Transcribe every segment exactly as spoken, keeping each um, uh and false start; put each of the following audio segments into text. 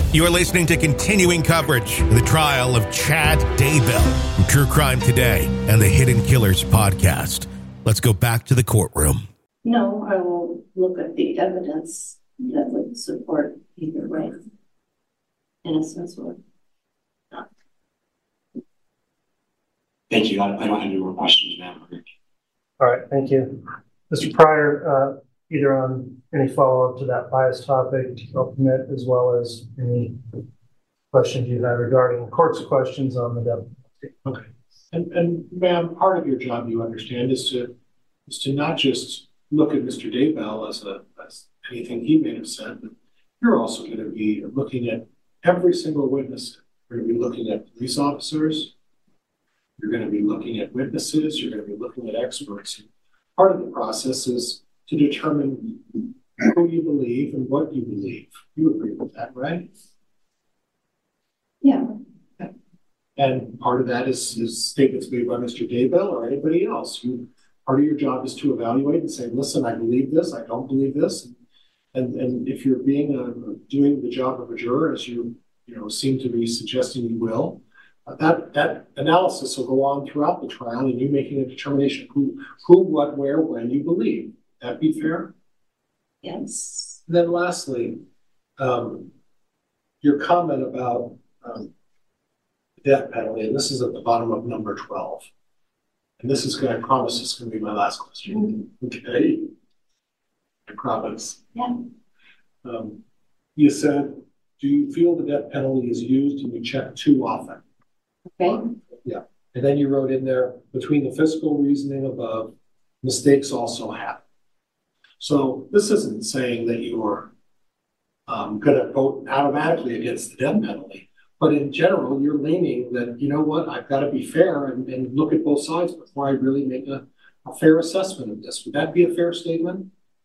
You are listening to continuing coverage of the trial of Chad Daybell from True Crime Today and the Hidden Killers podcast. Let's go back to the courtroom. No, I will look at the evidence that would support either way. Innocence or not. Thank you. I, I don't have any more questions, ma'am. All right, thank you. Mister Pryor, uh, either on any follow-up to that bias topic I'll permit, as well as any questions you have regarding the court's questions on the death penalty. Okay. And, and ma'am, part of your job, you understand, is to is to not just look at Mister Daybell as, a, as anything he may have said, but you're also going to be looking at every single witness. You're going to be looking at police officers. You're going to be looking at witnesses. You're going to be looking at experts. Part of the process is to determine who you believe and what you believe. You agree with that, right? Yeah. And part of that is, is statements made by Mister Daybell or anybody else. You, part of your job is to evaluate and say, listen, I believe this, I don't believe this. And, and if you're being a, doing the job of a juror, as you, you know, seem to be suggesting you will, uh, that, that analysis will go on throughout the trial and you making a determination who, who, what, where, when you believe. That be fair? Yes. And then lastly, um, your comment about um, the death penalty, and this is at the bottom of number twelve. And this is going to, I promise this is going to be my last question. Okay. I promise. Yeah. Um, you said, do you feel the death penalty is used and you check too often? Okay. Yeah. And then you wrote in there, between the fiscal reasoning above, mistakes also happen. So this isn't saying that you're um, going to vote automatically against the death penalty, but in general, you're leaning that, you know what, I've got to be fair and, and look at both sides before I really make a, a fair assessment of this. Would that be a fair statement?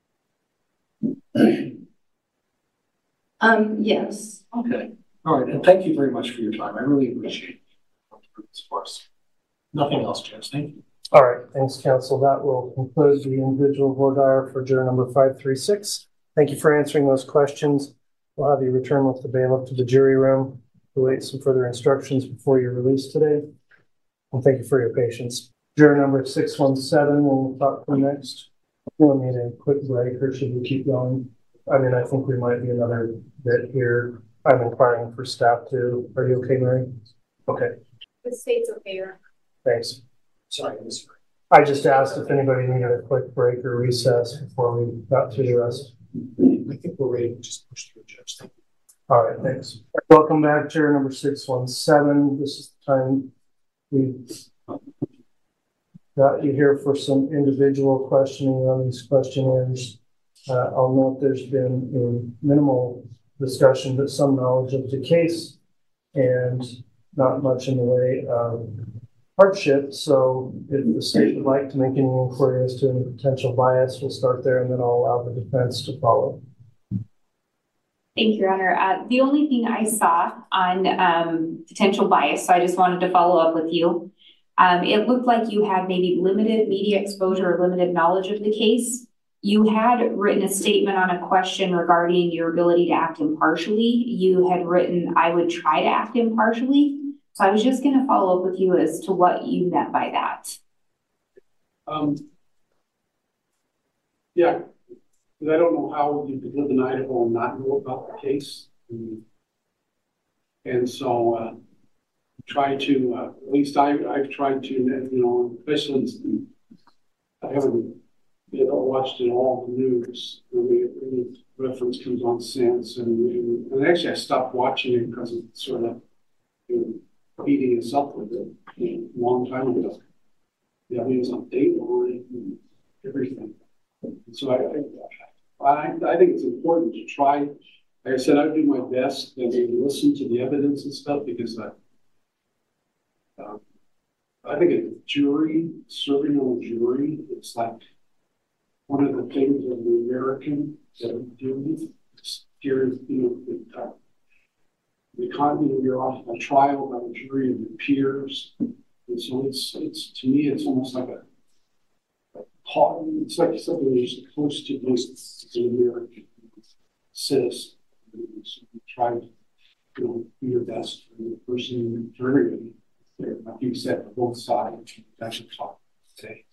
Um, yes. Okay. All right. And thank you very much for your time. I really appreciate it for us. Nothing else, Jess. Thank you. All right, thanks, counsel. That will conclude the individual voir dire for juror number five three six. Thank you for answering those questions. We'll have you return with the bailiff to the jury room to await some further instructions before you're released today. And thank you for your patience. Juror number six one seven, we'll talk to next. We'll need a quick break, or should we keep going? I mean, I think we might be another bit here. I'm inquiring for staff too. Are you okay, Mary? Okay. The state's okay. Thanks. Sorry, Mister I just asked if anybody needed a quick break or recess before we got through the rest. I think we're ready to just push through, Judge. Thank you. All right, thanks. Welcome back, juror number six one seven. This is the time we got you here for some individual questioning on these questionnaires. Uh, I'll note there's been a minimal discussion, but some knowledge of the case and not much in the way of hardship. So if the state would like to make any inquiry as to any potential bias, we'll start there and then I'll allow the defense to follow. Thank you, Your Honor. Uh, the only thing I saw on um, potential bias, so I just wanted to follow up with you. Um, it looked like you had maybe limited media exposure or limited knowledge of the case. You had written a statement on a question regarding your ability to act impartially. You had written, I would try to act impartially. So I was just going to follow up with you as to what you meant by that. Um, yeah, because I don't know how you could live in Idaho and not know about the case. And, and so uh, try to, uh, at least I, I've tried to, you know, especially, I haven't you know, watched it all the news. Any, any reference comes on since. And, and, and actually I stopped watching it because it's sort of, you know, beating us up with it a long time ago. Yeah, I mean, it was on Dateline and everything. So I, I, I think it's important to try. Like I said, I do my best and listen to the evidence and stuff because I, uh, I think a jury, serving on a jury, it's like one of the things of the American that we do with. Here, you know, with, uh, the economy, you're off a trial by a jury of your peers. And so it's, it's to me, it's almost like a, a it's like something you're supposed to do as an American citizen. So we try to you know, do your best for the person, for everybody. Like you said, for both sides, that's what talk today.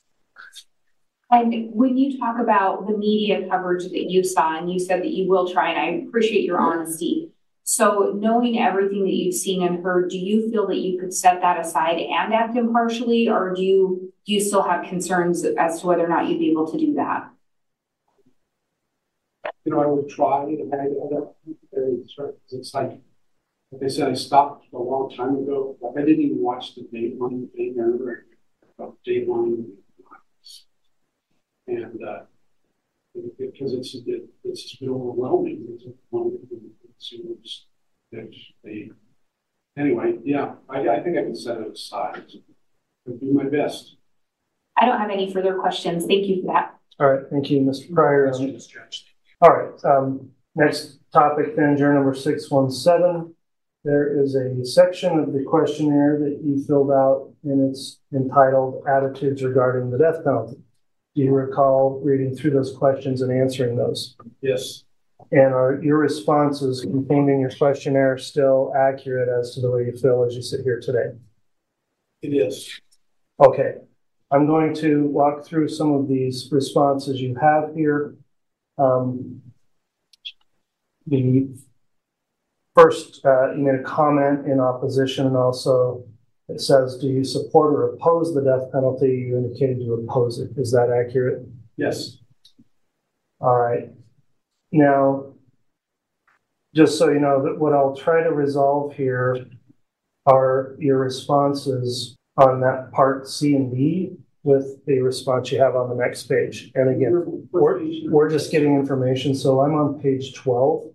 And when you talk about the media coverage that you saw, and you said that you will try, and I appreciate your honesty. So knowing everything that you've seen and heard, do you feel that you could set that aside and act impartially, or do you, do you still have concerns as to whether or not you'd be able to do that? You know, I would try to have it. It's like, like I said, I stopped a long time ago. Like I didn't even watch the Dateline thing. I remember about Dateline. And uh, because it's it, it's just been overwhelming. It's consumers. They, anyway, yeah, I, I think I can set it aside. I'll do my best. I don't have any further questions. Thank you for that. All right, thank you, Mister Pryor. Um, all right, um, next topic then, juror number six one seven. There is a section of the questionnaire that you filled out, and it's entitled Attitudes Regarding the Death Penalty. Do you recall reading through those questions and answering those? Yes. And are your responses contained in your questionnaire still accurate as to the way you feel as you sit here today? It is. Okay. I'm going to walk through some of these responses you have here. Um, the first, uh, you made a comment in opposition, and also it says, do you support or oppose the death penalty? You indicated you oppose it. Is that accurate? Yes. All right. Now, just so you know, that what I'll try to resolve here are your responses on that part C and D with the response you have on the next page. And again, we're, we're just getting information. So I'm on page twelve.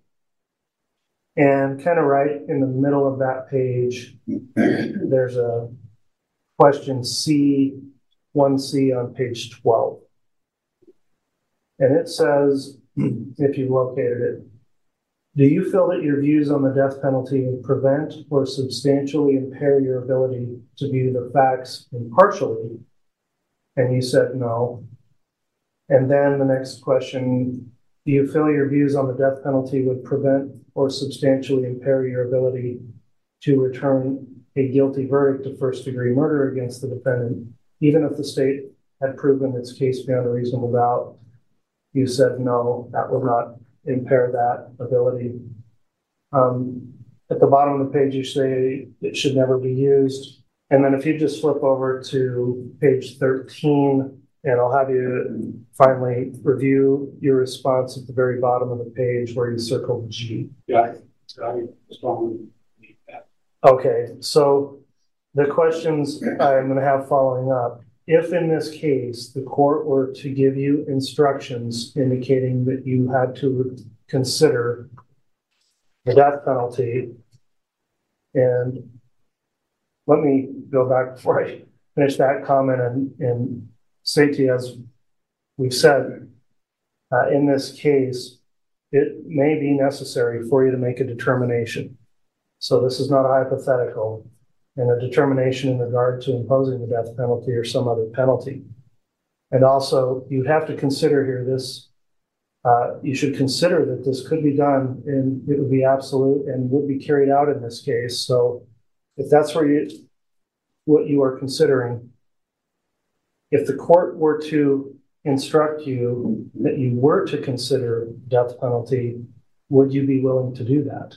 And kind of right in the middle of that page, there's a question C, one C on page twelve. And it says, if you located it, do you feel that your views on the death penalty would prevent or substantially impair your ability to view the facts impartially? And you said no. And then the next question, do you feel your views on the death penalty would prevent or substantially impair your ability to return a guilty verdict of first degree murder against the defendant, even if the state had proven its case beyond a reasonable doubt? You said no, that would not impair that ability. Um, at the bottom of the page, you say it should never be used. And then if you just flip over to page thirteen, and I'll have you finally review your response at the very bottom of the page where you circled G. Yeah, I strongly believe that. Okay, so the questions I'm going to have following up. If in this case, the court were to give you instructions indicating that you had to consider the death penalty, and let me go back before I finish that comment and, and say to you, as we've said, uh, in this case, it may be necessary for you to make a determination. So this is not a hypothetical, and a determination in regard to imposing the death penalty or some other penalty. And also, you'd have to consider here this, uh, you should consider that this could be done and it would be absolute and would be carried out in this case. So if that's where you, what you are considering, if the court were to instruct you that you were to consider death penalty, would you be willing to do that?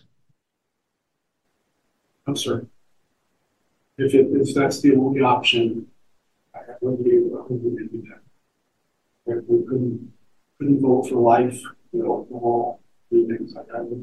I'm sorry. If it, if that's the only option, I wouldn't be able to do that. We couldn't couldn't vote for life, you know, all three things like that.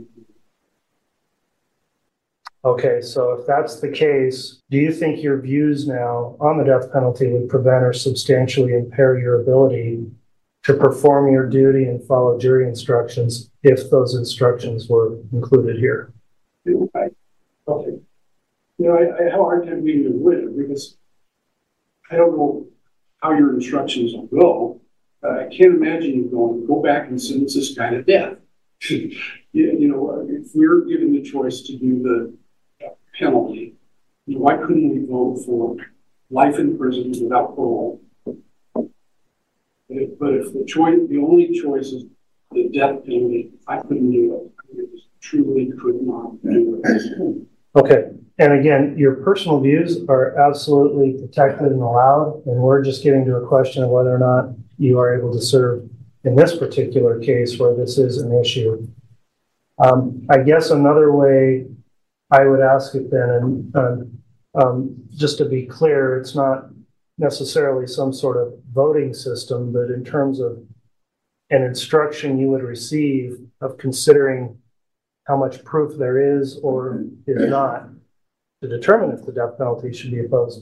Okay, so if that's the case, do you think your views now on the death penalty would prevent or substantially impair your ability to perform your duty and follow jury instructions if those instructions were included here? I, okay. You know, I, I have a hard time being a winner because I don't know how your instructions will go. Uh, I can't imagine you going, go back and sentence this guy to death. you, you know, if we're given the choice to do the uh, penalty, you know, why couldn't we vote for life in prison without parole? But if, but if the choice, the only choice is the death penalty, I couldn't do it. I just truly could not do it. Okay. And again, your personal views are absolutely protected and allowed, and we're just getting to a question of whether or not you are able to serve in this particular case where this is an issue. Um, I guess another way I would ask it then, and um, um, just to be clear, it's not necessarily some sort of voting system, but in terms of an instruction you would receive of considering how much proof there is or is not to determine if the death penalty should be imposed.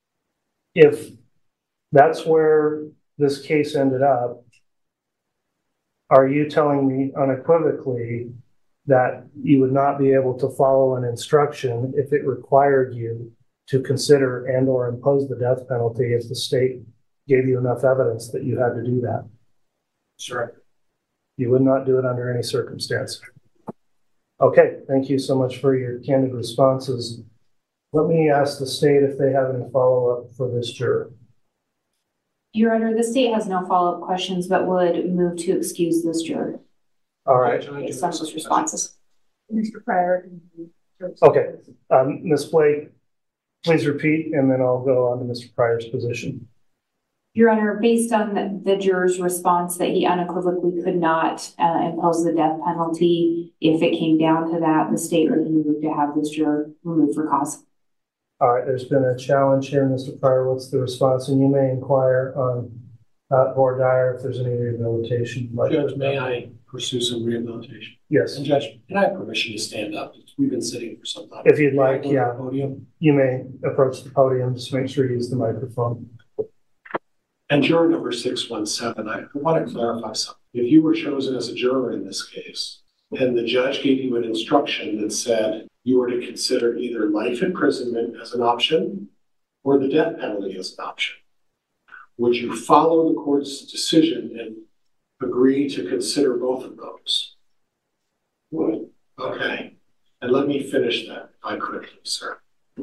If that's where this case ended up, are you telling me unequivocally that you would not be able to follow an instruction if it required you to consider and or impose the death penalty if the state gave you enough evidence that you had to do that? Sure. You would not do it under any circumstance. Okay, thank you so much for your candid responses. Let me ask the state if they have any follow-up for this juror. Your Honor, the state has no follow-up questions, but would move to excuse this juror. All right. Based on those responses. Mister Pryor. Okay, um, Miz Blake, please repeat, and then I'll go on to Mister Pryor's position. Your Honor, based on the, the juror's response that he unequivocally could not uh, impose the death penalty, if it came down to that, the state would move to have this juror removed for cause. All right, there's been a challenge here, Mister Pryor. What's the response? And you may inquire on uh, Board Dyer if there's any rehabilitation. Like Judge, may I pursue some rehabilitation? Yes. And Judge, can I have permission to stand up? We've been sitting for some time. If you'd like, Can I go to yeah. the Podium. You may approach the podium. Just make sure you use the microphone. And juror number six one seven, I want to clarify something. If you were chosen as a juror in this case, and the judge gave you an instruction that said you were to consider either life imprisonment as an option or the death penalty as an option, would you follow the court's decision and agree to consider both of those? Would. Okay. And let me finish that, if I could, sir.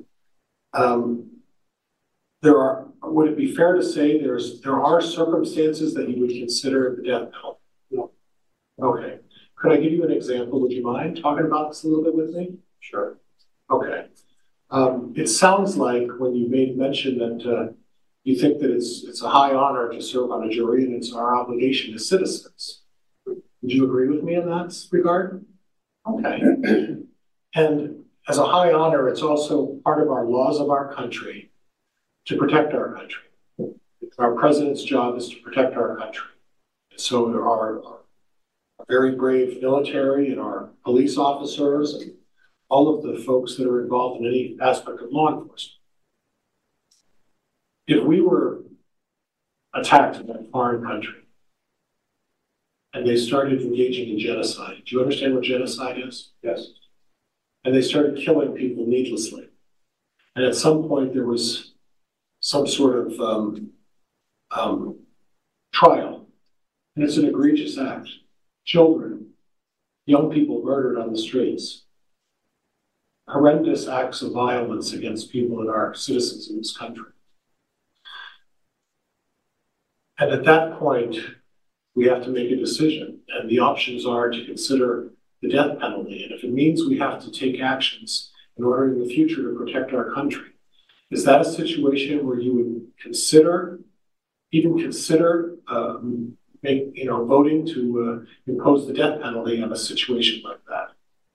Um, there are, would it be fair to say there's, there are circumstances that you would consider the death penalty? No. Okay. Could I give you an example? Would you mind talking about this a little bit with me? Sure. Okay. Um, it sounds like when you made mention that uh, you think that it's it's a high honor to serve on a jury and it's our obligation as citizens. Would you agree with me in that regard? Okay. And as a high honor, it's also part of our laws of our country to protect our country. Our president's job is to protect our country. So there are our very brave military and our police officers and all of the folks that are involved in any aspect of law enforcement. If we were attacked in a foreign country and they started engaging in genocide, do you understand what genocide is? Yes. And they started killing people needlessly. And at some point there was some sort of um, um, trial. And it's an egregious act. Children, young people murdered on the streets. Horrendous acts of violence against people and our citizens in this country. And at that point, we have to make a decision. And the options are to consider the death penalty. And if it means we have to take actions in order in the future to protect our country, is that a situation where you would consider, even consider, um, make, you know, voting to uh, impose the death penalty on a situation like that?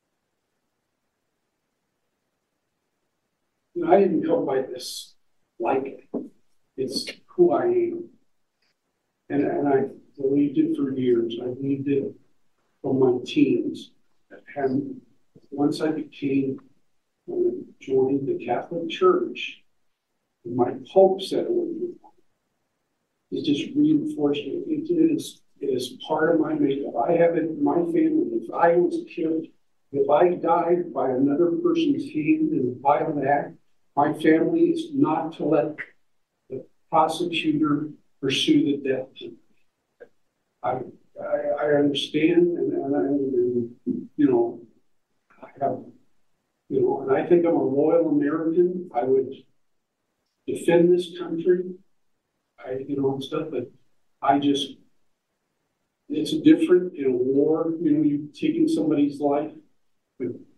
You know, I didn't come by this lightly. It's who I am. And, and I believed it for years. I believed it from my teens. And once I became, uh, joined the Catholic Church, my Pope said it would it just reinforced it. It is, it is part of my makeup. I have it in my family. If I was killed, if I died by another person's hand in a violent act, my family is not to let the prosecutor pursue the death penalty. I, I, I understand, and, and, and, you know, I have, you know, and I think I'm a loyal American. I would defend this country, I, you know, and stuff, but I just, it's different in a war, you know, you're taking somebody's life, but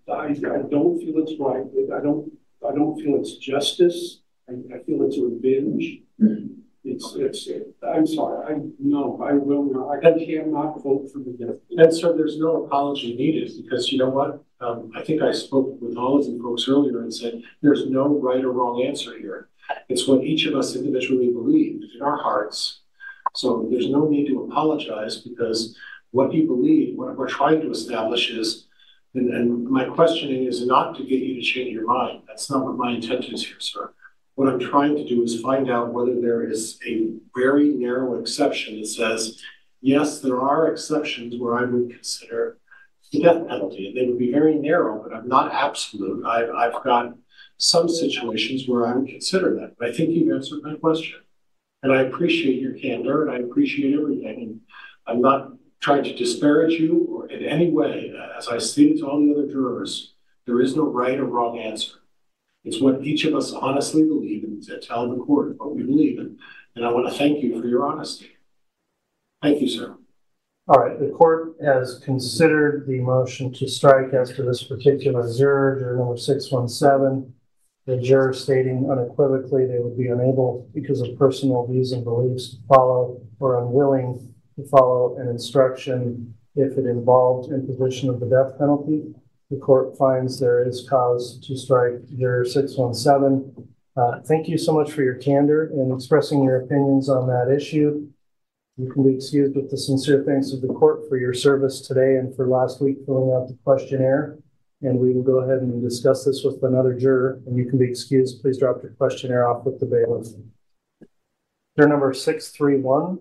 I, I don't feel it's right. I don't, I don't feel it's justice. I, I feel it's revenge. It's, it's, I'm sorry, I, no, I will not, I cannot vote for the death. And so there's no apology needed because you know what? Um, I think I spoke with all of you folks earlier and said, there's no right or wrong answer here. It's what each of us individually believe in our hearts. So there's no need to apologize because what you believe, what we're trying to establish is, and, and my questioning is not to get you to change your mind. That's not what my intent is here, sir. What I'm trying to do is find out whether there is a very narrow exception that says, yes, there are exceptions where I would consider the death penalty, and they would be very narrow, but I'm not absolute. I've, I've got some situations where I would consider that. But I think you've answered my question. And I appreciate your candor, and I appreciate everything. And I'm not trying to disparage you or in any way. As I stated to all the other jurors, there is no right or wrong answer. It's what each of us honestly believe and to tell the court what we believe in. And I want to thank you for your honesty. Thank you, sir. All right, the court has considered the motion to strike as to this particular juror, juror number six one seven. The juror stating unequivocally they would be unable because of personal views and beliefs to follow or unwilling to follow an instruction if it involved imposition of the death penalty. The court finds there is cause to strike juror six one seven. Uh, thank you so much for your candor and expressing your opinions on that issue. You can be excused with the sincere thanks of the court for your service today and for last week filling out the questionnaire. And we will go ahead and discuss this with another juror. And you can be excused. Please drop your questionnaire off with the bailiff. Juror number six three one.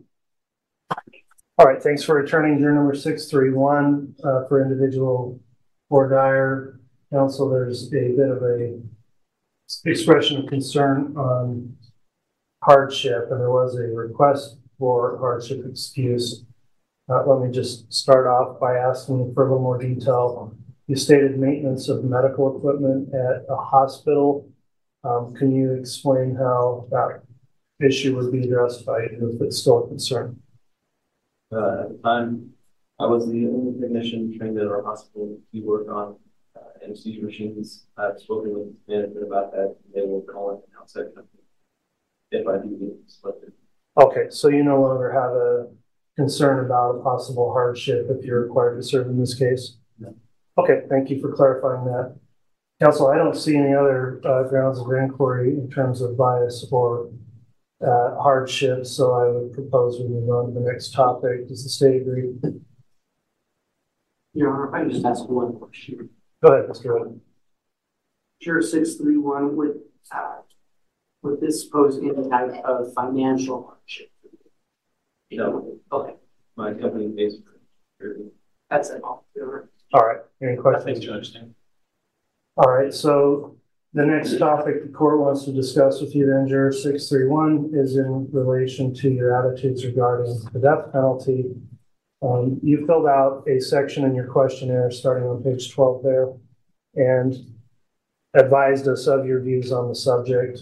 All right, thanks for returning juror number six three one uh, for individual Vordaer. Counsel, there's a bit of a expression of concern on hardship, and there was a request for hardship excuse. Uh, let me just start off by asking for a little more detail. You stated maintenance of medical equipment at a hospital. Um, can you explain how that issue would be addressed by you if it's still a concern? Uh, at the time, I was the only technician trained at our hospital to work on uh, anesthesia machines. I've spoken with management about that. They will call in an outside company if I do get selected. Okay, so you no longer have a concern about a possible hardship if you're required to serve in this case? No. Okay, thank you for clarifying that. Counsel, I don't see any other uh, grounds of inquiry in terms of bias or uh, hardship, so I would propose we move on to the next topic. Does the state agree? Your Honor, if I can just ask one question. Go ahead, Mister Wood. Juror six three one, would, uh, would this pose any type of financial hardship? No. Okay. My company pays for it. That's it. All right. All right, any questions? Judge. All right, so the next topic the court wants to discuss with you then, juror six three one, is in relation to your attitudes regarding the death penalty. Um, you filled out a section in your questionnaire starting on page twelve there and advised us of your views on the subject.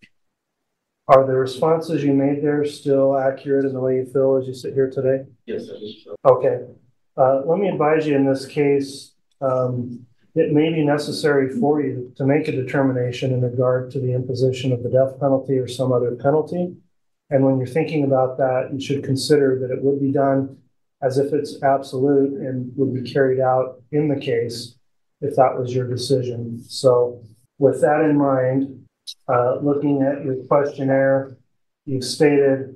Are the responses you made there still accurate in the way you feel as you sit here today? Yes, I think so. Okay. Uh, let me advise you in this case, um, it may be necessary for you to make a determination in regard to the imposition of the death penalty or some other penalty. And when you're thinking about that, you should consider that it would be done as if it's absolute and would be carried out in the case if that was your decision. So with that in mind, uh, looking at your questionnaire, you've stated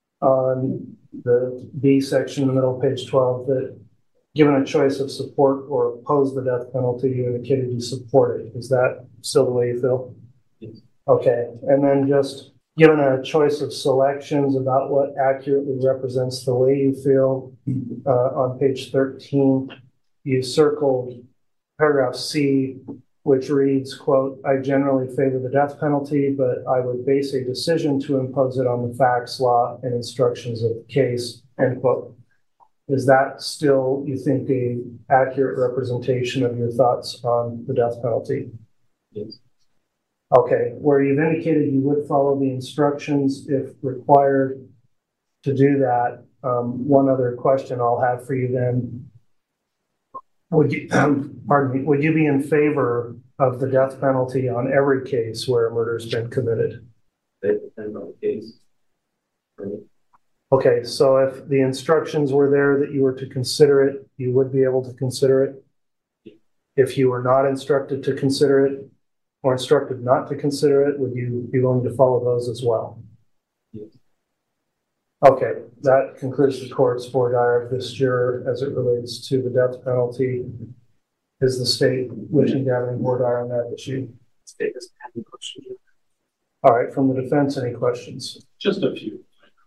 on the B section in the middle of page twelve that given a choice of support or oppose the death penalty, you indicated you support it. Is that still the way you feel? Yes. Okay. And then just given a choice of selections about what accurately represents the way you feel, uh, on page thirteen, you circled paragraph C, which reads, quote, I generally favor the death penalty, but I would base a decision to impose it on the facts, law, and instructions of the case, end quote. Is that still, you think, a accurate representation of your thoughts on the death penalty? Yes. Okay, where you've indicated you would follow the instructions if required to do that. Um, one other question I'll have for you then. Would you, um, pardon me, would you be in favor of the death penalty on every case where a murder's been committed? It depends on the case. For me. Okay, so if the instructions were there that you were to consider it, you would be able to consider it? If you were not instructed to consider it or instructed not to consider it, would you be willing to follow those as well? Yes. Okay, that concludes the court's voir dire of this juror as it relates to the death penalty. Is the state wishing to have any voir dire on that issue? State doesn't have any questions. All right, from the defense, any questions? Just a few.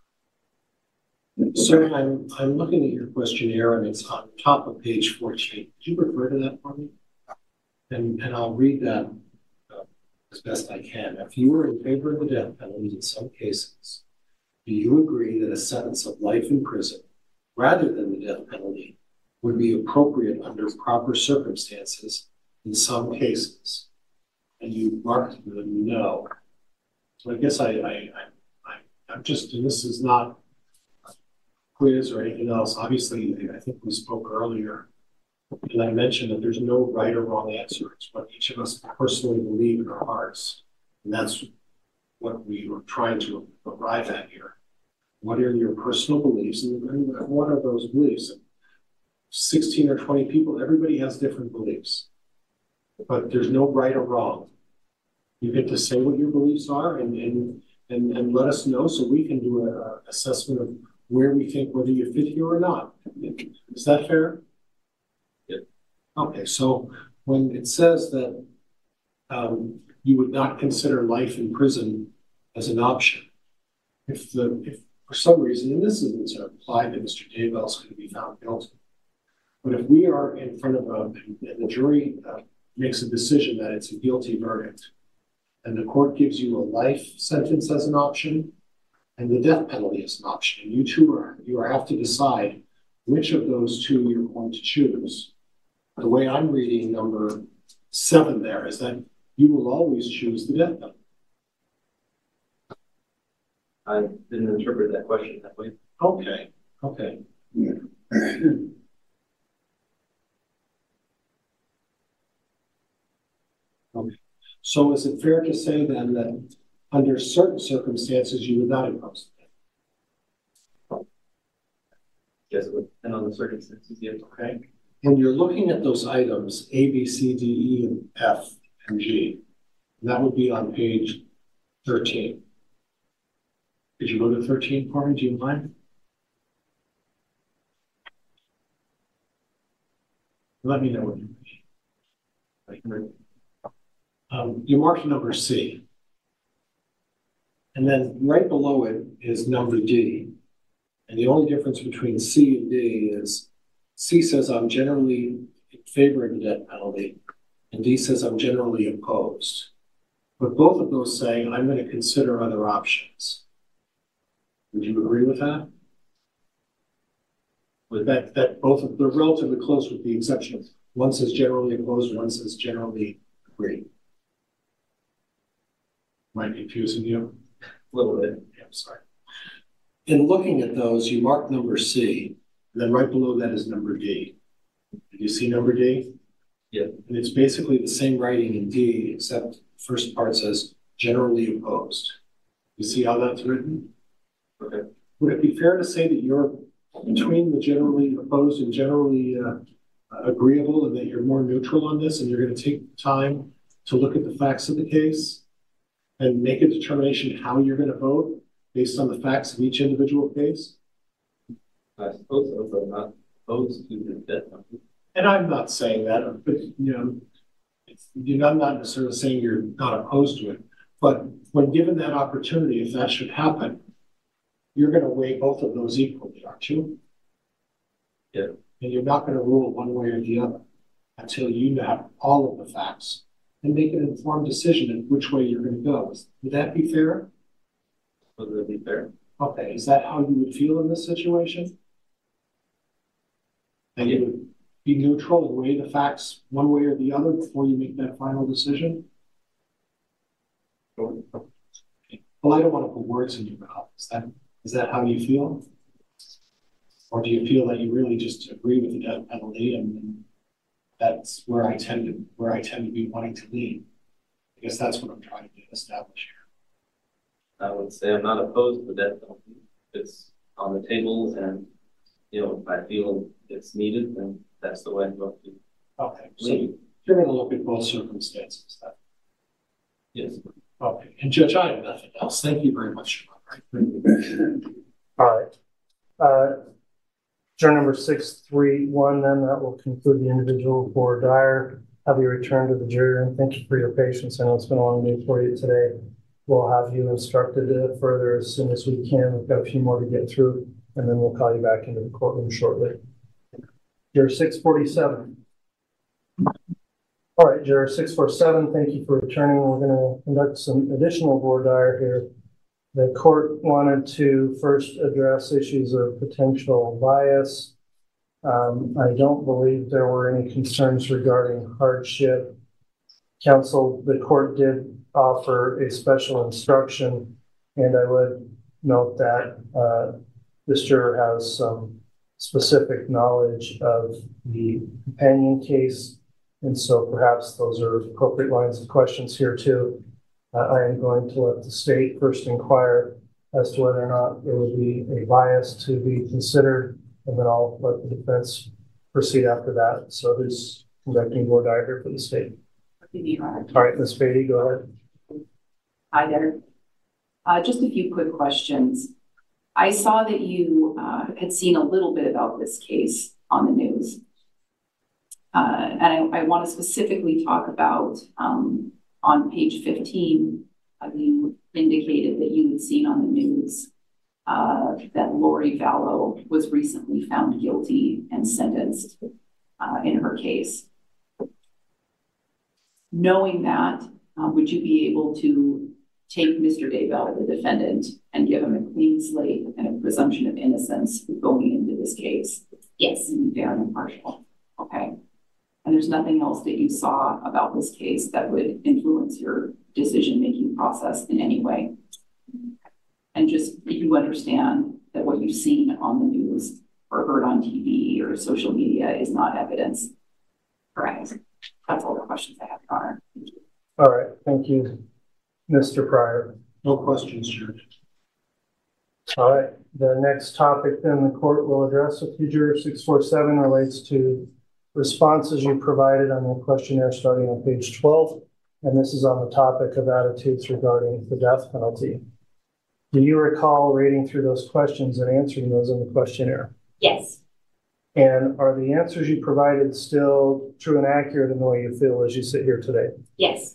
So I'm, I'm looking at your questionnaire and it's on top of page fourteen. Could you refer to that for me? And, and I'll read that uh, as best I can. If you were in favor of the death penalty in some cases, do you agree that a sentence of life in prison rather than the death penalty would be appropriate under proper circumstances in some cases? And you marked the no. So I guess I, I, I, I I'm just, and this is not a quiz or anything else. Obviously, I think we spoke earlier, and I mentioned that there's no right or wrong answer. It's what each of us personally believe in our hearts, and that's what we were trying to arrive at here. What are your personal beliefs, and what are those beliefs? sixteen or twenty people, everybody has different beliefs, but there's no right or wrong. You get to say what your beliefs are and and and, and let us know so we can do an assessment of where we think whether you fit here or not. Is that fair? Yeah. Okay, so when it says that um, you would not consider life in prison as an option, if the if for some reason, and this isn't to imply that Mister Daybell's going to be found guilty, but if we are in front of a, and the jury uh, makes a decision that it's a guilty verdict, and the court gives you a life sentence as an option, and the death penalty as an option, and you two are you are have to decide which of those two you're going to choose. The way I'm reading number seven there is that you will always choose the death penalty. I didn't interpret that question that way. Okay, okay. Yeah. Okay. So is it fair to say then that under certain circumstances you would not impose it? Yes, it would depend on the circumstances, yes. Okay. And you're looking at those items A, B, C, D, E, and F, and G. And that would be on page thirteen. Could you go to thirteen for me? Do you mind? Let me know what you mean. Um, you marked number C. And then right below it is number D. And the only difference between C and D is C says I'm generally in favor of the death penalty, and D says I'm generally opposed. But both of those say I'm going to consider other options. Would you agree with that? With that, that both of they're relatively close with the exception of one says generally opposed, one says generally agree. Am I confusing you? A little bit. Yeah, I'm sorry. In looking at those, you mark number C, and then right below that is number D. Did you see number D? Yeah. And it's basically the same writing in D, except the first part says generally opposed. You see how that's written? Okay. Would it be fair to say that you're between the generally opposed and generally uh, agreeable, and that you're more neutral on this, and you're going to take time to look at the facts of the case and make a determination how you're going to vote based on the facts of each individual case? I suppose so, but not opposed to the death penalty. And I'm not saying that, but you know, it's, you know, I'm not necessarily saying you're not opposed to it, but when given that opportunity, if that should happen, you're going to weigh both of those equally, aren't you? Yeah. And you're not going to rule one way or the other until you have all of the facts and make an informed decision in which way you're going to go. Would that be fair? Would that be fair? Okay, is that how you would feel in this situation? And you would be neutral and weigh the facts one way or the other before you make that final decision? Sure. Okay. Well, I don't want to put words in your mouth. Is that is that how you feel? Or do you feel that you really just agree with the death penalty and, that's where I tend to, where I tend to be wanting to lean. I guess that's what I'm trying to establish here. I would say I'm not opposed to the death penalty. It's on the table, and you know, if I feel it's needed, then that's the way I'm going to. Okay, so you're going to look at both circumstances. Then. Yes. Okay, and Judge, I have nothing else. Thank you very much. All right. Uh, Juror number six three one, then that will conclude the individual for Dyer. Have you returned to the jury room. Thank you for your patience. I know it's been a long day for you today. We'll have you instructed further as soon as we can. We've got a few more to get through, and then we'll call you back into the courtroom shortly. Juror six forty-seven. All right, Juror six forty-seven, thank you for returning. We're going to conduct some additional voir dire here. The court wanted to first address issues of potential bias. Um, I don't believe there were any concerns regarding hardship. Counsel, the court did offer a special instruction, and I would note that uh, this juror has some specific knowledge of the companion case, and so perhaps those are appropriate lines of questions here too. Uh, I am going to let the state first inquire as to whether or not there would be a bias to be considered, and then I'll let the defense proceed after that. So who's conducting voir dire here for the state? All right, Miz Beatty, go ahead. Hi there. Uh, just a few quick questions. I saw that you uh, had seen a little bit about this case on the news. Uh, and I, I want to specifically talk about um, on page fifteen, uh, you indicated that you had seen on the news uh, that Lori Vallow was recently found guilty and sentenced uh, in her case. Knowing that, uh, would you be able to take Mister Daybell, the defendant, and give him a clean slate and a presumption of innocence going into this case? Yes. And fair and impartial. Okay. And there's nothing else that you saw about this case that would influence your decision-making process in any way. And just you understand that what you've seen on the news or heard on T V or social media is not evidence. Correct. That's all the questions I have, Your Honor. Thank you. All right, thank you, Mister Pryor. No questions, Judge. All right, the next topic then the court will address with you, Juror six forty-seven, relates to responses you provided on your questionnaire starting on page twelve, and this is on the topic of attitudes regarding the death penalty. Do you recall reading through those questions and answering those in the questionnaire? Yes. And are the answers you provided still true and accurate in the way you feel as you sit here today? Yes.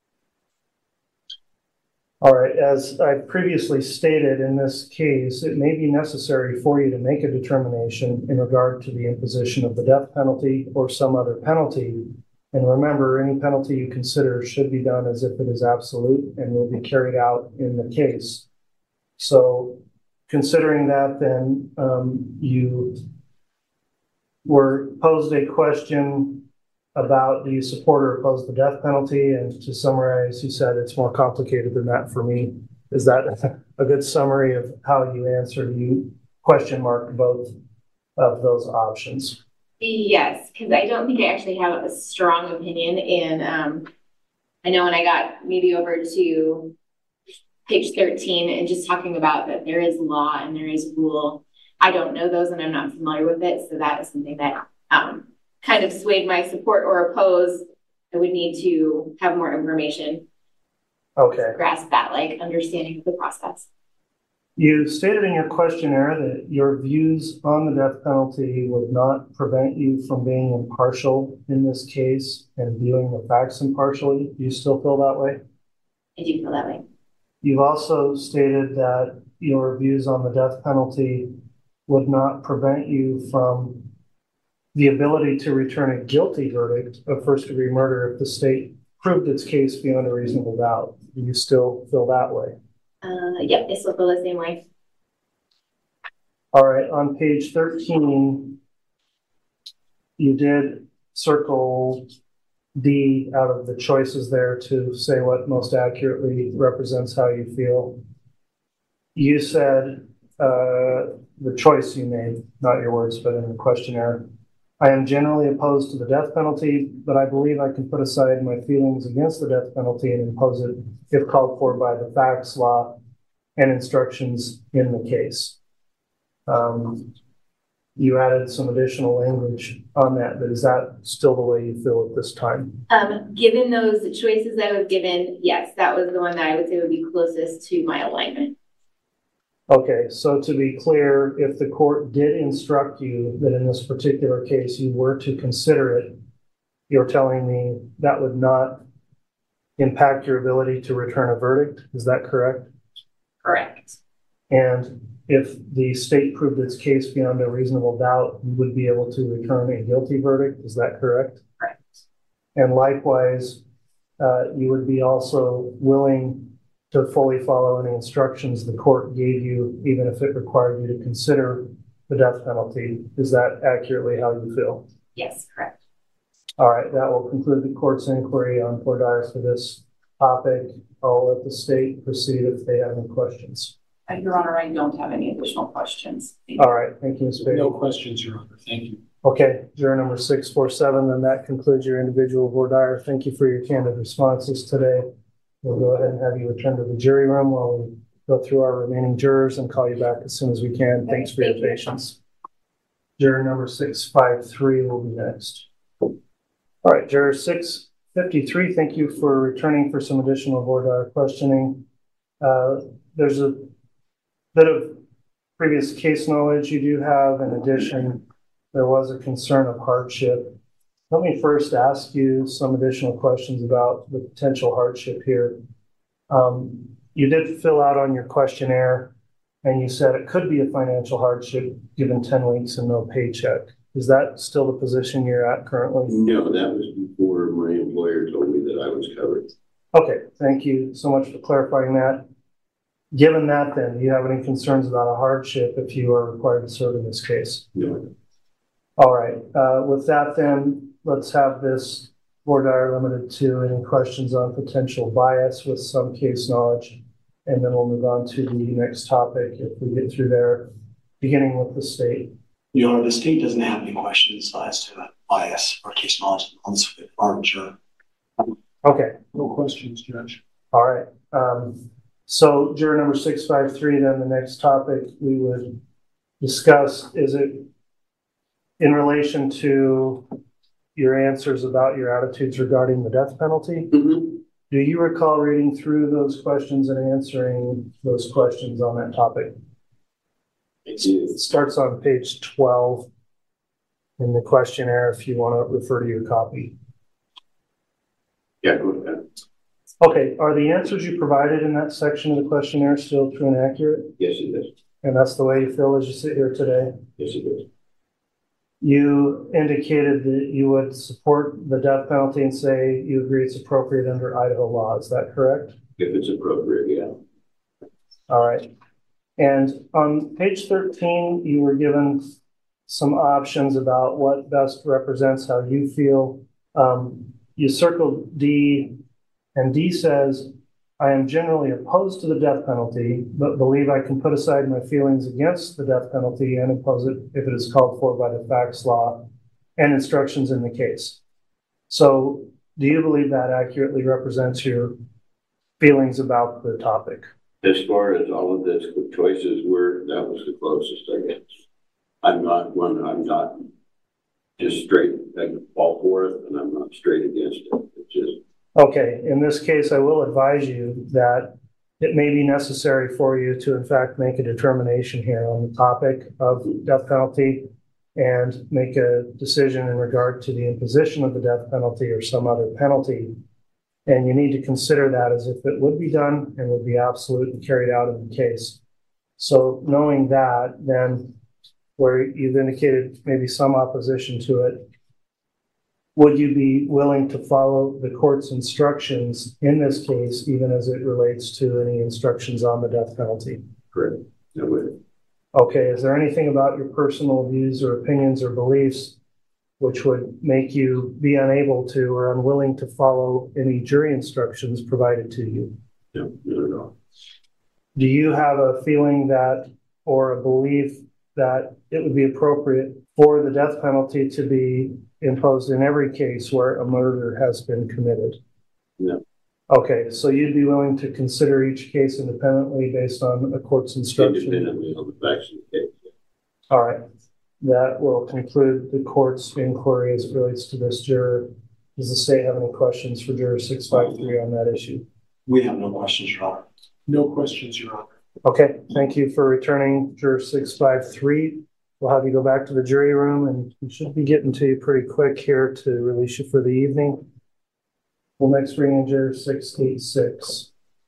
All right, as I previously stated, in this case, it may be necessary for you to make a determination in regard to the imposition of the death penalty or some other penalty. And remember, any penalty you consider should be done as if it is absolute and will be carried out in the case. So considering that, then um, you were posed a question about do you support or oppose the death penalty? And to summarize, you said it's more complicated than that for me. Is that a good summary of how you answered? You question marked both of those options. Yes, because I don't think I actually have a strong opinion. And um, I know when I got maybe over to page thirteen and just talking about that there is law and there is rule, I don't know those and I'm not familiar with it. So that is something that um, kind of swayed my support or oppose. I would need to have more information. Okay. To grasp that, like understanding of the process. You stated in your questionnaire that your views on the death penalty would not prevent you from being impartial in this case and viewing the facts impartially. Do you still feel that way? I do feel that way. You've also stated that your views on the death penalty would not prevent you from the ability to return a guilty verdict of first degree murder if the state proved its case beyond a reasonable doubt. Do you still feel that way? Uh, yep, I still feel the same way. All right, on page thirteen, you did circle D out of the choices there to say what most accurately represents how you feel. You said uh, the choice you made, not your words, but in the questionnaire, I am generally opposed to the death penalty, but I believe I can put aside my feelings against the death penalty and impose it if called for by the facts, law, and instructions in the case. Um, you added some additional language on that, but is that still the way you feel at this time? Um, given those choices I was given, yes, that was the one that I would say would be closest to my alignment. Okay, so to be clear, if the court did instruct you that in this particular case you were to consider it, you're telling me that would not impact your ability to return a verdict. Is that correct? Correct. And if the state proved its case beyond a reasonable doubt, you would be able to return a guilty verdict. Is that correct? Correct. And likewise, uh, you would be also willing to fully follow any instructions the court gave you, even if it required you to consider the death penalty. Is that accurately how you feel? Yes, correct. All right, that will conclude the court's inquiry on Fort Dyer for this topic. I'll let the state proceed if they have any questions. Uh, Your Honor, I don't have any additional questions. All right, thank you, Miz Bailey. No questions, Your Honor. Thank you. Okay, juror number six four seven, then that concludes your individual voir dire. Thank you for your candid responses today. We'll go ahead and have you return to the jury room while we go through our remaining jurors and call you back as soon as we can. Thanks for your patience. Juror number six five three will be next. All right, juror six fifty-three, thank you for returning for some additional voir dire questioning. Uh, there's a bit of previous case knowledge you do have. In addition, there was a concern of hardship. Let me first ask you some additional questions about the potential hardship here. Um, you did fill out on your questionnaire and you said it could be a financial hardship given ten weeks and no paycheck. Is that still the position you're at currently? No, that was before my employer told me that I was covered. Okay, thank you so much for clarifying that. Given that, then, do you have any concerns about a hardship if you are required to serve in this case? No. All right, uh, with that, then, let's have this voir dire limited to any questions on potential bias with some case knowledge, and then we'll move on to the next topic if we get through there, beginning with the state. Your Honor, the state doesn't have any questions as to bias or case knowledge on this our juror. Okay. No questions, Judge. All right. Um, so juror number six five three, then the next topic we would discuss, is it in relation to your answers about your attitudes regarding the death penalty? Mm-hmm. Do you recall reading through those questions and answering those questions on that topic? It starts on page twelve in the questionnaire if you want to refer to your copy. Yeah, go ahead. Okay, are the answers you provided in that section of the questionnaire still true and accurate? Yes, it is. And that's the way you feel as you sit here today? Yes, it is. You indicated that you would support the death penalty and say you agree it's appropriate under Idaho law. Is that correct? If it's appropriate, yeah. All right. And on page thirteen, you were given some options about what best represents how you feel. Um, you circled D, and D says, I am generally opposed to the death penalty, but believe I can put aside my feelings against the death penalty and impose it if it is called for by the facts, law, and instructions in the case. So do you believe that accurately represents your feelings about the topic? As far as all of this choices were, that was the closest, I guess. I'm not one, I'm not just straight, I fall for it, and I'm not straight against it. It's just. Okay, in this case, I will advise you that it may be necessary for you to, in fact, make a determination here on the topic of death penalty and make a decision in regard to the imposition of the death penalty or some other penalty. And you need to consider that as if it would be done and would be absolute and carried out in the case. So knowing that, then where you've indicated maybe some opposition to it, would you be willing to follow the court's instructions in this case, even as it relates to any instructions on the death penalty? Correct. I would. Okay, is there anything about your personal views or opinions or beliefs which would make you be unable to or unwilling to follow any jury instructions provided to you? No, not at all. Do you have a feeling that or a belief that it would be appropriate for the death penalty to be imposed in every case where a murder has been committed? No. Okay, so you'd be willing to consider each case independently based on a court's instruction? Independently on the facts of the case. All right. That will conclude the court's inquiry as it relates to this juror. Does the state have any questions for juror six five three on that issue? We have no questions, Your Honor. No questions, Your Honor. Okay, thank you for returning juror six five three. We'll have you go back to the jury room, and we should be getting to you pretty quick here to release you for the evening. We'll next bring in juror six eight six.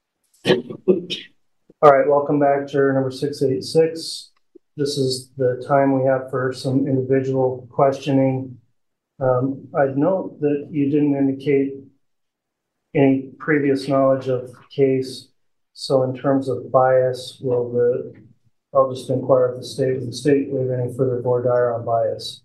All right, welcome back, juror number six eight six. This is the time we have for some individual questioning. Um, I'd note that you didn't indicate any previous knowledge of the case. So in terms of bias, will the, I'll just inquire of the state, will the state waive any further voir dire on bias?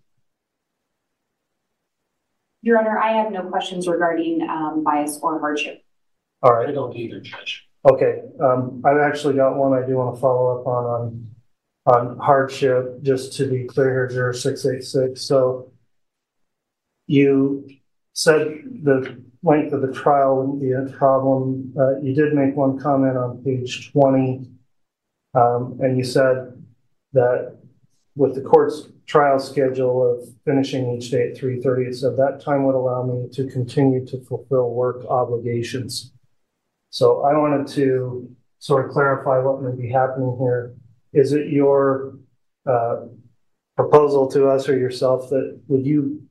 Your Honor, I have no questions regarding um, bias or hardship. All right. I don't either, Judge. Okay. Um, I've actually got one I do want to follow up on, on, on hardship, just to be clear here, juror six eight six. So you said the length of the trial wouldn't be a problem. Uh, you did make one comment on page twenty, um, and you said that with the court's trial schedule of finishing each day at three thirty, it said that time would allow me to continue to fulfill work obligations. So I wanted to sort of clarify what may be happening here. Is it your uh, proposal to us or yourself that would you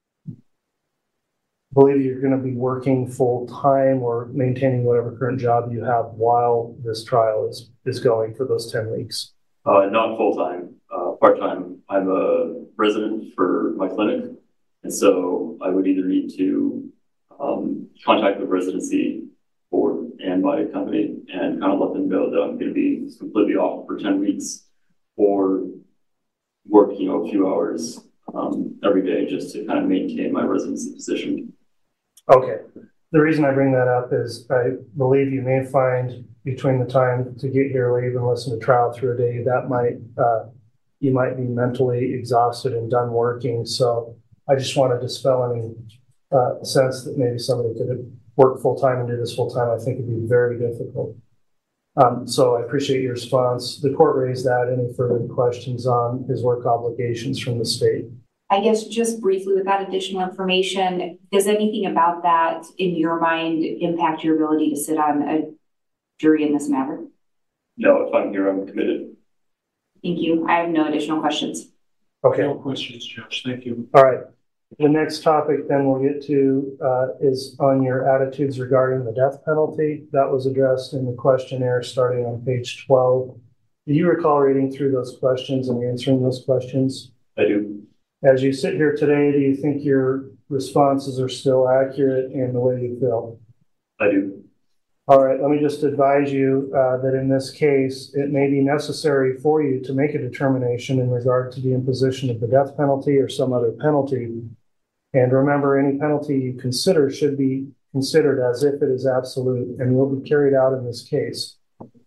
believe you're going to be working full time or maintaining whatever current job you have while this trial is, is going for those ten weeks? Uh, not full time, uh, part time. I'm a resident for my clinic, and so I would either need to um, contact the residency board and my company and kind of let them know that I'm going to be completely off for ten weeks, or work, you know, a few hours um, every day just to kind of maintain my residency position. Okay. The reason I bring that up is I believe you may find between the time to get here, leave and listen to trial through a day, that might, uh, you might be mentally exhausted and done working. So I just want to dispel any uh, sense that maybe somebody could work full time and do this full time. I think it'd be very difficult. Um, so I appreciate your response. The court raised that. Any further questions on his work obligations from the state? I guess just briefly with that additional information, does anything about that in your mind impact your ability to sit on a jury in this matter? No, if I'm here, I'm committed. Thank you. I have no additional questions. Okay. No questions, Judge. Thank you. All right. The next topic then we'll get to uh, is on your attitudes regarding the death penalty. That was addressed in the questionnaire starting on page twelve. Do you recall reading through those questions and answering those questions? I do. As you sit here today, do you think your responses are still accurate in the way you feel? I do. All right, let me just advise you uh, that in this case, it may be necessary for you to make a determination in regard to the imposition of the death penalty or some other penalty. And remember, any penalty you consider should be considered as if it is absolute and will be carried out in this case.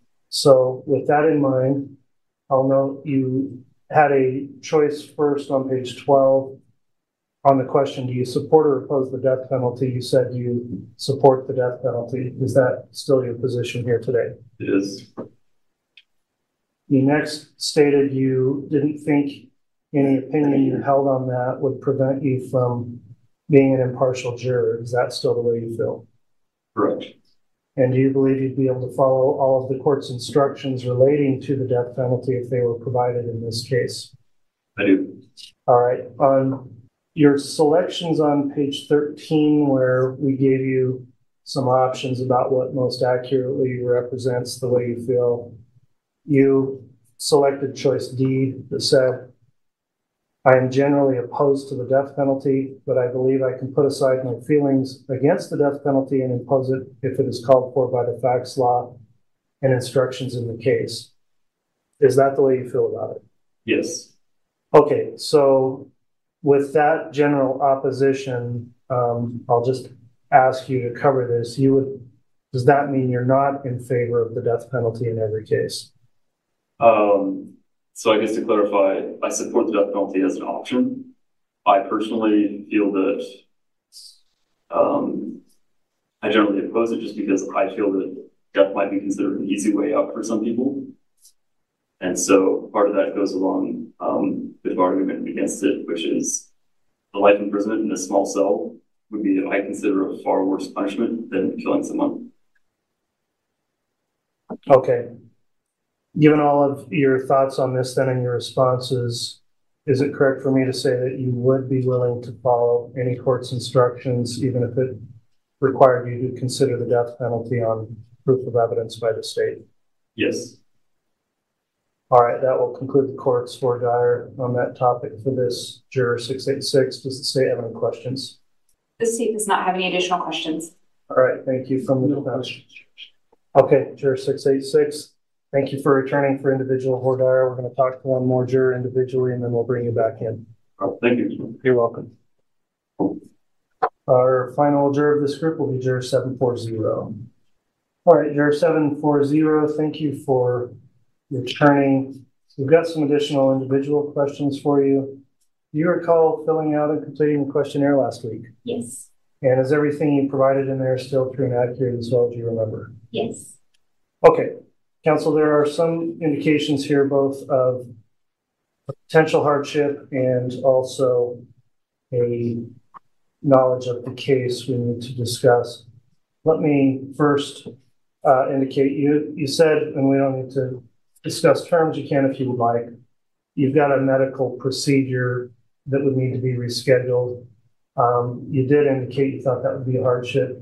So with that in mind, I'll note you had a choice first on page twelve on the question, do you support or oppose the death penalty? You said you support the death penalty. Is that still your position here today? It is. You next stated you didn't think any opinion you held on that would prevent you from being an impartial juror. Is that still the way you feel? Correct. And do you believe you'd be able to follow all of the court's instructions relating to the death penalty if they were provided in this case? I do. All right. On your selections on page thirteen, where we gave you some options about what most accurately represents the way you feel, you selected choice D that said, I am generally opposed to the death penalty, but I believe I can put aside my feelings against the death penalty and impose it if it is called for by the facts, law, and instructions in the case. Is that the way you feel about it? Yes. Okay, so with that general opposition, um, I'll just ask you to cover this. You would, does that mean you're not in favor of the death penalty in every case? Um, so I guess to clarify, I support the death penalty as an option. I personally feel that um, I generally oppose it just because I feel that death might be considered an easy way out for some people. And so part of that goes along um, with our argument against it, which is the life imprisonment in a small cell would be, I consider, a far worse punishment than killing someone. Okay. Given all of your thoughts on this then and your responses, is it correct for me to say that you would be willing to follow any court's instructions, even if it required you to consider the death penalty on proof of evidence by the state? Yes. All right, that will conclude the court's voir dire on that topic for this juror six eight six. Does the state have any questions? The state does not have any additional questions. All right, thank you from the defense. Okay, juror six eight six. Thank you for returning for individual voir dire. We're going to talk to one more juror individually, and then we'll bring you back in. Oh, thank you. You're welcome. Our final juror of this group will be juror seven four zero. All right, juror seven four zero, thank you for returning. We've got some additional individual questions for you. Do you recall filling out and completing the questionnaire last week? Yes. And is everything you provided in there still true and accurate as well as you remember? Yes. Okay. Counsel, there are some indications here both of potential hardship and also a knowledge of the case we need to discuss. Let me first uh, indicate you, you said, and we don't need to discuss terms, you can if you would like, you've got a medical procedure that would need to be rescheduled. Um, you did indicate you thought that would be a hardship.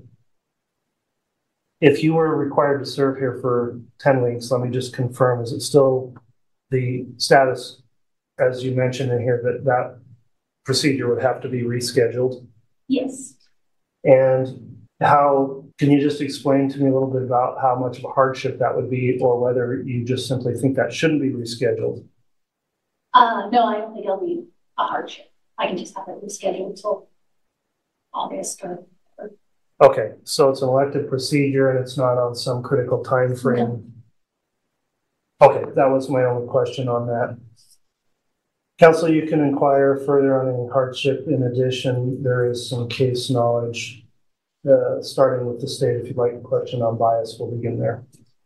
If you were required to serve here for ten weeks, let me just confirm, is it still the status, as you mentioned in here, that that procedure would have to be rescheduled? Yes. And how, can you just explain to me a little bit about how much of a hardship that would be, or whether you just simply think that shouldn't be rescheduled? Uh, no, I don't think it'll be a hardship. I can just have it rescheduled until August or. or Okay, so it's an elective procedure and it's not on some critical time frame. No. Okay, that was my only question on that. Counsel, you can inquire further on any hardship. In addition, there is some case knowledge, uh, starting with the state. If you'd like a question on bias, we'll begin there.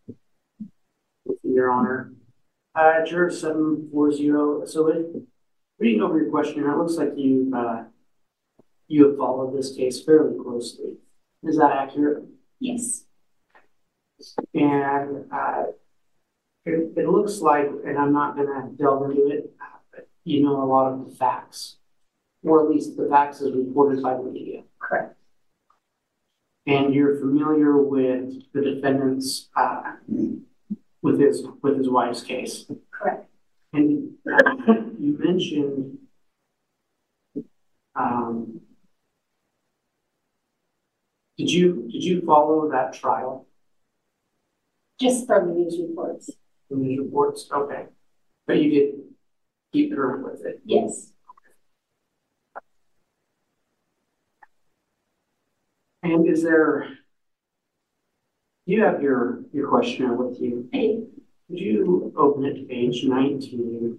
Your Honor. Uh, juror seven four zero. So it, reading over your questionnaire, it looks like you uh, you have followed this case fairly closely. Is that accurate? Yes. And uh, it, it looks like, and I'm not going to delve into it, uh, but you know a lot of the facts, or at least the facts as reported by the media. Correct. And you're familiar with the defendant's, uh, with his with his wife's case. Correct. And uh, you mentioned um, Did you did you follow that trial? Just from the news reports. The news reports, okay. But you did keep current with it? Yes. And is there, do you have your, your questionnaire with you? I do. Could you open it to page nineteen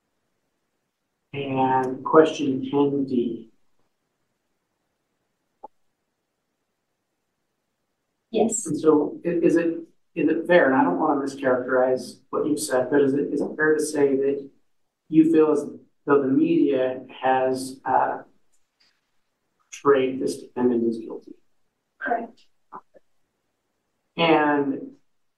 and question ten D? Yes. And so is it is it fair, and I don't want to mischaracterize what you said, but is it is it fair to say that you feel as though the media has uh, portrayed this defendant as guilty? Correct. And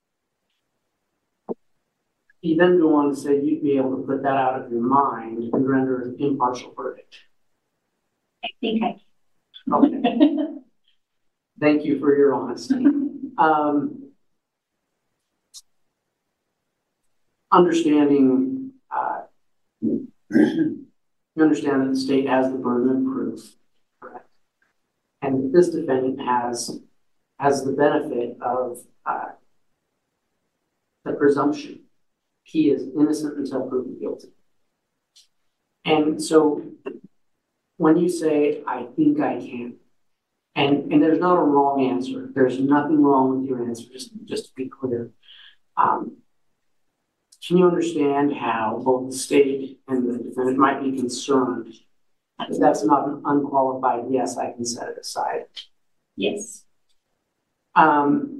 you then go on to say you'd be able to put that out of your mind and render an impartial verdict. I think I can. Okay. Thank you for your honesty. Um, understanding, uh, you understand that the state has the burden of proof, correct? And this defendant has has the benefit of uh, the presumption he is innocent until proven guilty. And so, when you say, "I think I can," And, and there's not a wrong answer. There's nothing wrong with your answer, just, just to be clear. Um, can you understand how both the state and the defendant might be concerned that that's not an unqualified yes, I can set it aside? Yes. Um,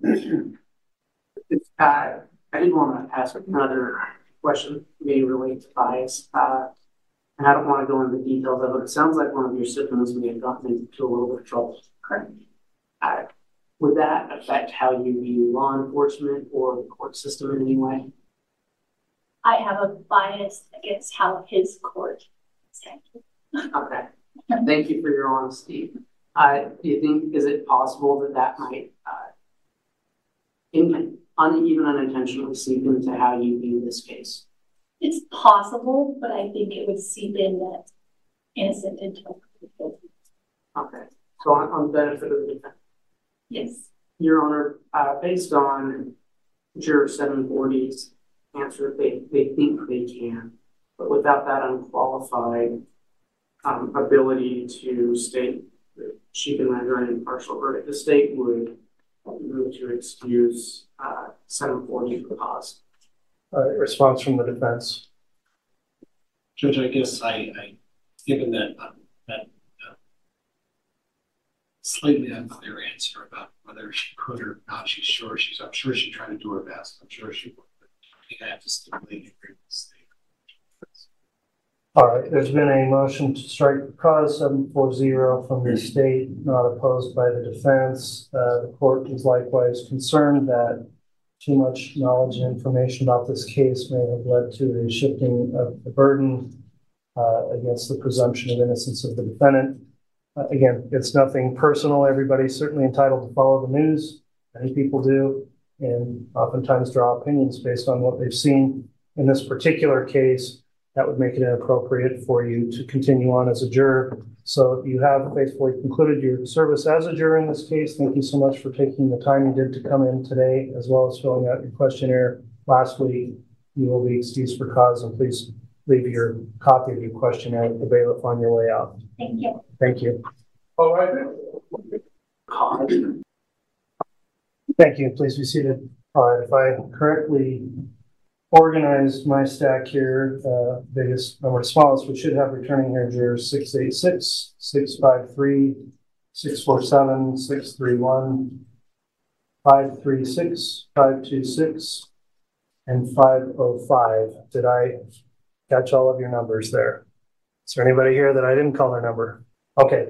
it's, uh, I did want to ask another question, may relate to bias. Uh, and I don't want to go into the details of it. It sounds like one of your siblings may have gotten into a little bit of trouble. Correct. Uh, would that affect how you view law enforcement or the court system in any way? I have a bias against how his court is handled. Okay. Thank you for your honesty. Uh, do you think, is it possible that that might uh, in, un, even unintentionally seep into how you view this case? It's possible, but I think it would seep in that innocent until guilty. Okay. So on, on the benefit of the defense. Yes. Your Honor, uh, based on Juror seven forty's answer, they, they think they can, but without that unqualified um, ability to state that she can render an impartial verdict, the state would move to excuse uh, seven forty for cause. Uh, response from the defense. Judge, I guess I, I given that, uh, that uh, slightly unclear answer about whether she could or not, she's sure she's, I'm sure she tried to do her best. I'm sure she would. I think I have to stipulate the agreement with the state. All right, there's been a motion to strike the cause seven four zero from the state, not opposed by the defense. Uh, the court is likewise concerned that too much knowledge and information about this case may have led to a shifting of the burden uh, against the presumption of innocence of the defendant. Uh, again, it's nothing personal. Everybody's certainly entitled to follow the news. Many people do, and oftentimes draw opinions based on what they've seen. In this particular case, that would make it inappropriate for you to continue on as a juror. So you have faithfully concluded your service as a juror in this case. Thank you so much for taking the time you did to come in today, as well as filling out your questionnaire last week. You will be excused for cause, and please leave your copy of your questionnaire with the bailiff on your way out. Thank you. Thank you. All right. Thank you. Please be seated. All right, if I correctly organized my stack here, uh, biggest number to smallest, we should have returning here jurors six eight six, six five three, six four seven, six three one, five three six, five two six, and five oh five. Did I catch all of your numbers there? Is there anybody here that I didn't call their number? Okay.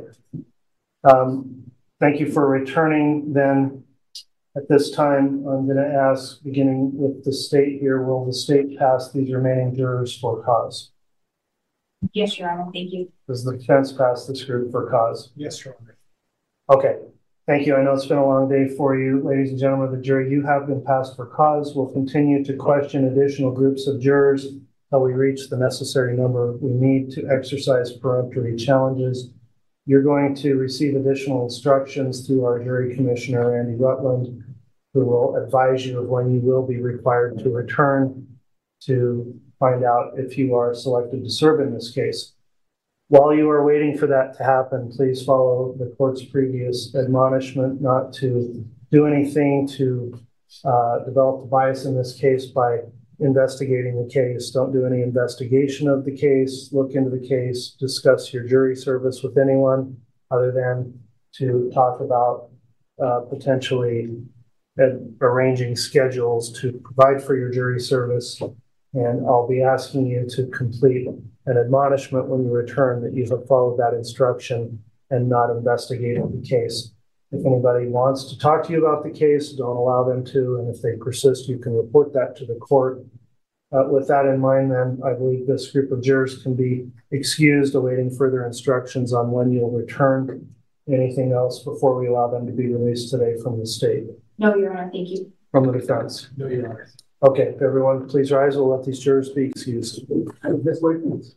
Um, thank you for returning then. At this time, I'm going to ask, beginning with the state here, will the state pass these remaining jurors for cause? Yes, Your Honor. Thank you. Does the defense pass this group for cause? Yes, Your Honor. Okay. Thank you. I know it's been a long day for you. Ladies and gentlemen of the jury, you have been passed for cause. We'll continue to question additional groups of jurors until we reach the necessary number we need to exercise peremptory challenges. You're going to receive additional instructions through our jury commissioner, Randy Rutland, who will advise you of when you will be required to return to find out if you are selected to serve in this case. While you are waiting for that to happen, please follow the court's previous admonishment not to do anything to uh, develop the bias in this case by investigating the case. Don't do any investigation of the case, look into the case, discuss your jury service with anyone other than to talk about uh, potentially arranging schedules to provide for your jury service. And I'll be asking you to complete an admonishment when you return that you have followed that instruction and not investigated the case. If anybody wants to talk to you about the case, don't allow them to. And if they persist, you can report that to the court. Uh, with that in mind, then, I believe this group of jurors can be excused, awaiting further instructions on when you'll return. Anything else before we allow them to be released today from the state? No, Your Honor. Thank you. From the defense? No, Your Honor. Okay, if everyone please rise. We'll let these jurors be excused. This way, please.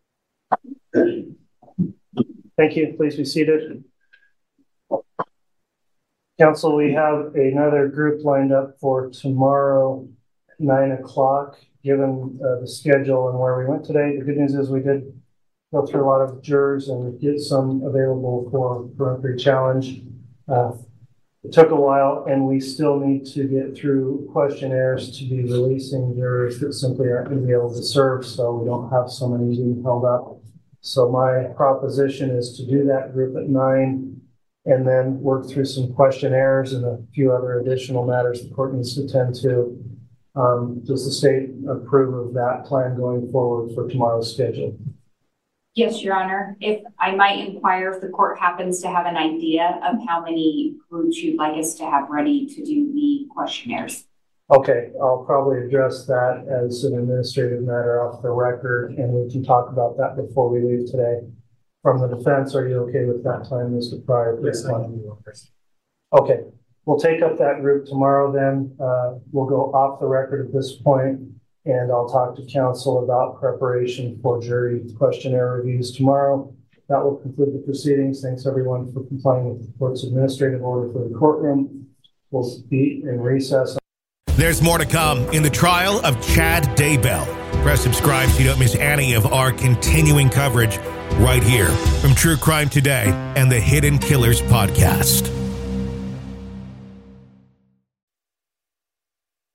Thank you. Please be seated. Council, we have another group lined up for tomorrow at nine o'clock, given uh, the schedule and where we went today. The good news is we did go through a lot of jurors and get some available for peremptory challenge. Uh, It took a while, and we still need to get through questionnaires to be releasing jurors that simply aren't going to be able to serve, so we don't have so many being held up. So my proposition is to do that group at nine and then work through some questionnaires and a few other additional matters the court needs to attend to. Um, does the state approve of that plan going forward for tomorrow's schedule? Yes, Your Honor. If I might inquire if the court happens to have an idea of how many groups you'd like us to have ready to do the questionnaires. Okay, I'll probably address that as an administrative matter off the record, and we can talk about that before we leave today. From the defense, are you okay with that time, Mister Pryor? Yes, I can. Okay, we'll take up that group tomorrow then. Uh, we'll go off the record at this point, and I'll talk to counsel about preparation for jury questionnaire reviews tomorrow. That will conclude the proceedings. Thanks everyone for complying with the court's administrative order for the courtroom. We'll be in recess. There's more to come in the trial of Chad Daybell. Press subscribe so you don't miss any of our continuing coverage right here from True Crime Today and the Hidden Killers podcast.